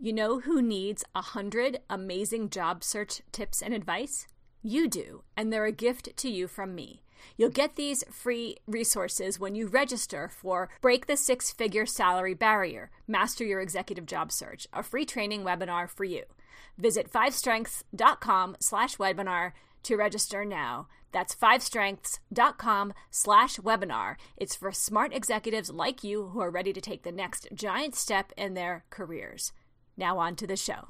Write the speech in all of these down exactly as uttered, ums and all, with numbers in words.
You know who needs a hundred amazing job search tips and advice? You do, and they're a gift to you from me. You'll get these free resources when you register for Break the Six-Figure Salary Barrier, Master Your Executive Job Search, a free training webinar for you. Visit fivestrengths.com slash webinar to register now. That's fivestrengths.com slash webinar. It's for smart executives like you who are ready to take the next giant step in their careers. Now on to the show.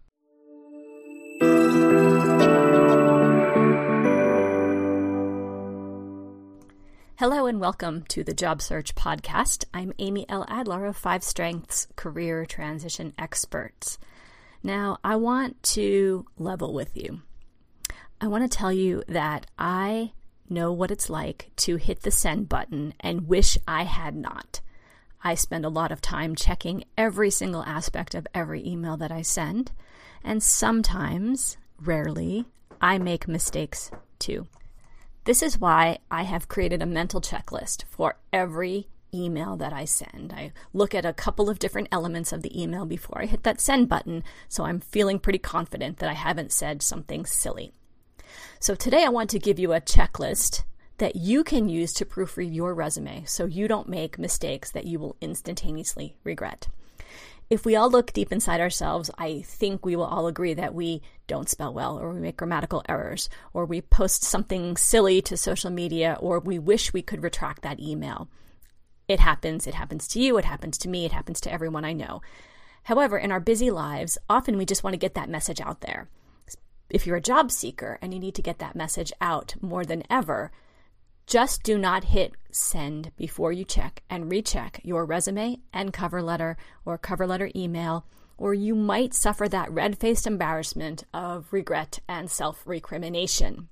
Hello and welcome to the Job Search Podcast. I'm Amy L. Adler of Five Strengths Career Transition Experts. Now, I want to level with you. I want to tell you that I know what it's like to hit the send button and wish I had not. I spend a lot of time checking every single aspect of every email that I send, and sometimes, rarely, I make mistakes too. This is why I have created a mental checklist for every email that I send. I look at a couple of different elements of the email before I hit that send button, so I'm feeling pretty confident that I haven't said something silly. So today I want to give you a checklist that you can use to proofread your resume so you don't make mistakes that you will instantaneously regret. If we all look deep inside ourselves, I think we will all agree that we don't spell well, or we make grammatical errors, or we post something silly to social media, or we wish we could retract that email. It happens. It happens to you. It happens to me. It happens to everyone I know. However, in our busy lives, often we just want to get that message out there. If you're a job seeker and you need to get that message out more than ever, just do not hit send before you check and recheck your resume and cover letter or cover letter email, or you might suffer that red-faced embarrassment of regret and self-recrimination.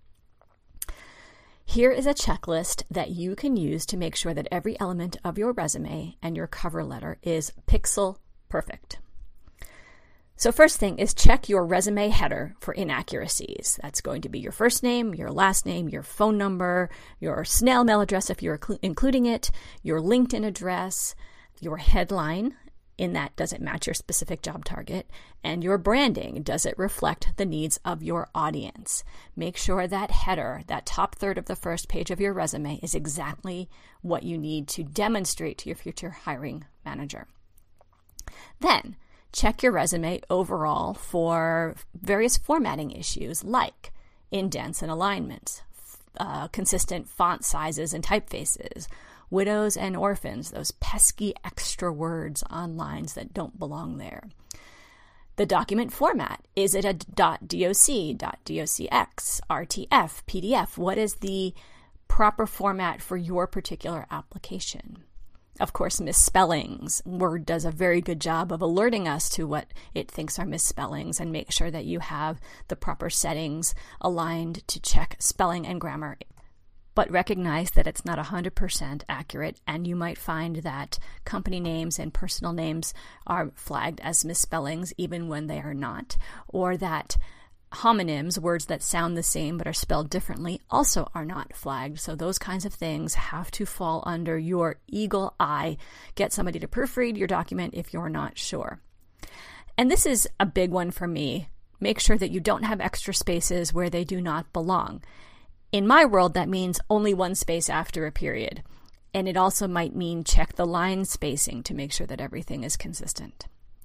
Here is a checklist that you can use to make sure that every element of your resume and your cover letter is pixel perfect. So first thing is check your resume header for inaccuracies. That's going to be your first name, your last name, your phone number, your snail mail address if you're cl- including it, your LinkedIn address, your headline, in that does it match your specific job target, and your branding, does it reflect the needs of your audience. Make sure that header, that top third of the first page of your resume, is exactly what you need to demonstrate to your future hiring manager. Then, check your resume overall for various formatting issues like indents and alignments, uh, consistent font sizes and typefaces, widows and orphans, those pesky extra words on lines that don't belong there. The document format, is it a .doc, .docx, R T F, P D F? What is the proper format for your particular application? Of course, misspellings. Word does a very good job of alerting us to what it thinks are misspellings, and make sure that you have the proper settings aligned to check spelling and grammar. But recognize that it's not one hundred percent accurate, and you might find that company names and personal names are flagged as misspellings even when they are not, or that homonyms, words that sound the same but are spelled differently, also are not flagged. So those kinds of things have to fall under your eagle eye. Get somebody to proofread your document if you're not sure. And this is a big one for me. Make sure that you don't have extra spaces where they do not belong. In my world, that means only one space after a period. And it also might mean check the line spacing to make sure that everything is consistent.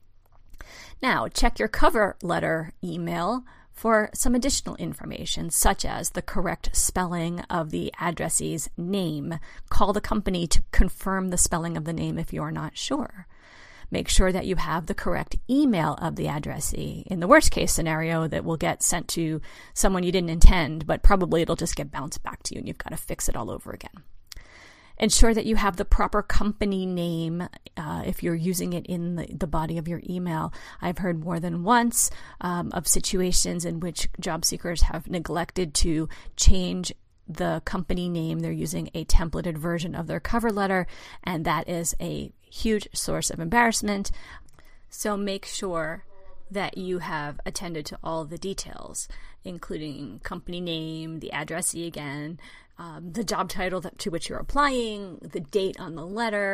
Now, check your cover letter email for some additional information, such as the correct spelling of the addressee's name. Call the company to confirm the spelling of the name if you're not sure. Make sure that you have the correct email of the addressee. In the worst case scenario, that will get sent to someone you didn't intend, but probably it'll just get bounced back to you and you've got to fix it all over again. Ensure that you have the proper company name uh, if you're using it in the, the body of your email. I've heard more than once um, of situations in which job seekers have neglected to change the company name. They're using a templated version of their cover letter, and that is a huge source of embarrassment. So make sure that you have attended to all the details, including company name, the addressee again, um, the job title that, to which you're applying, the date on the letter,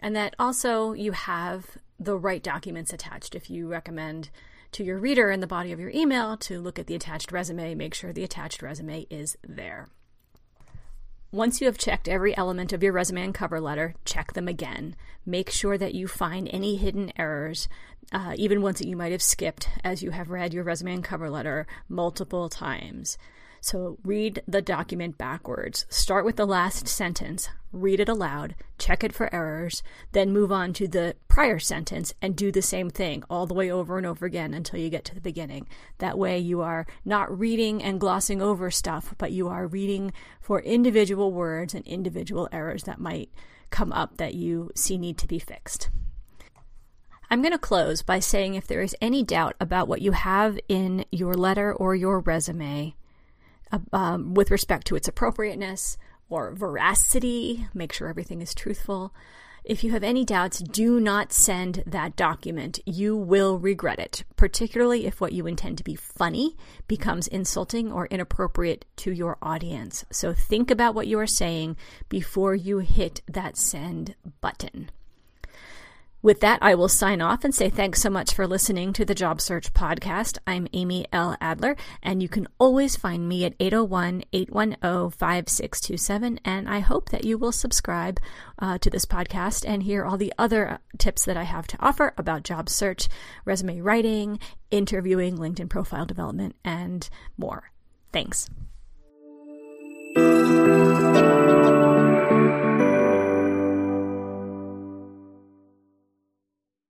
and that also you have the right documents attached. If you recommend to your reader in the body of your email to look at the attached resume, make sure the attached resume is there. Once you have checked every element of your resume and cover letter, check them again. Make sure that you find any hidden errors, uh, even ones that you might have skipped as you have read your resume and cover letter multiple times. So read the document backwards. Start with the last sentence, read it aloud, check it for errors, then move on to the prior sentence and do the same thing all the way over and over again until you get to the beginning. That way you are not reading and glossing over stuff, but you are reading for individual words and individual errors that might come up that you see need to be fixed. I'm going to close by saying if there is any doubt about what you have in your letter or your resume, Um, with respect to its appropriateness or veracity, make sure everything is truthful. If you have any doubts, do not send that document. You will regret it, particularly if what you intend to be funny becomes insulting or inappropriate to your audience. So think about what you are saying before you hit that send button. With that, I will sign off and say thanks so much for listening to the Job Search Podcast. I'm Amy L. Adler, and you can always find me at eight oh one, eight one oh, five six two seven, and I hope that you will subscribe uh, to this podcast and hear all the other tips that I have to offer about job search, resume writing, interviewing, LinkedIn profile development, and more. Thanks.